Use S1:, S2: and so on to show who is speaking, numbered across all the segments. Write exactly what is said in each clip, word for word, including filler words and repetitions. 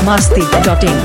S1: masti dot in.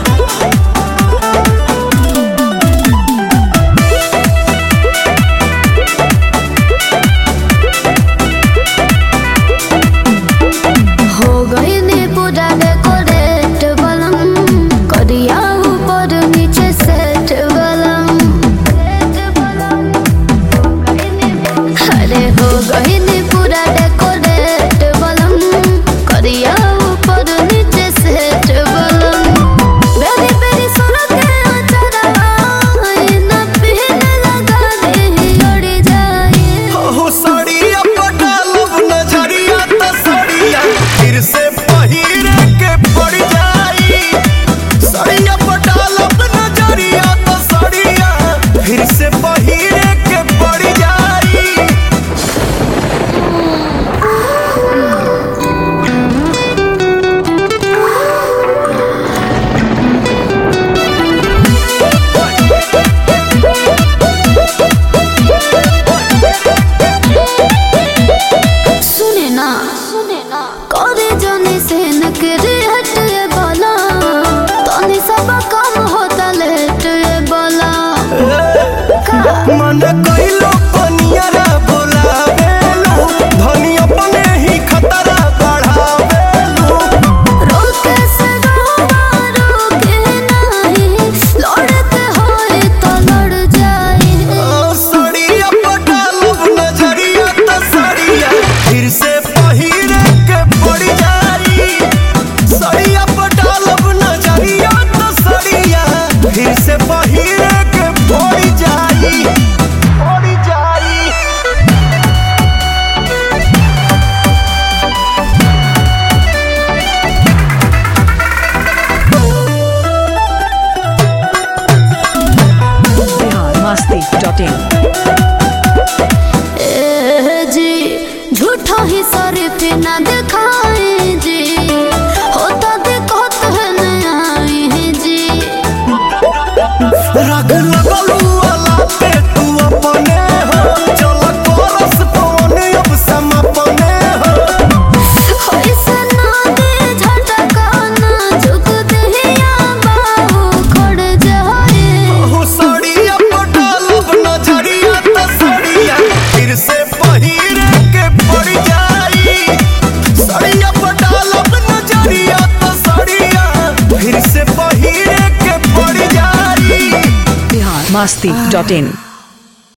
S2: मन कइलो पनियरा बोलावेलू धनी अपने ही खतरा बढ़ावेलू
S3: रोके से रोवा रोके नहीं लड़ते होए तो लड़ जाए
S2: सड़िया पटालब नजरिया त सड़िया फिर से पहिरे के पड़ जाई सड़िया पटालब नजरिया त सड़िया फिर से पहिरे के पड़ जाई
S1: masti dot in.
S3: ए जी झूठा ही शरीफ ना दिखाए जी होता दिक्कत है न आए जी
S2: राग लगलू वाला पे तू अपने हो चल कोरस फोन अब समापने हो
S3: ऐसे ना दे झटका ना झुक दहिया बाहु खड़ जाए
S2: हो सड़िया पटालब नजरिया त सड़िया फिर से पहिरे के पड़ जाई सड़िया पटालब नजरिया त सड़िया फिर से पहिरे के पड़ जाई
S1: masti dot in.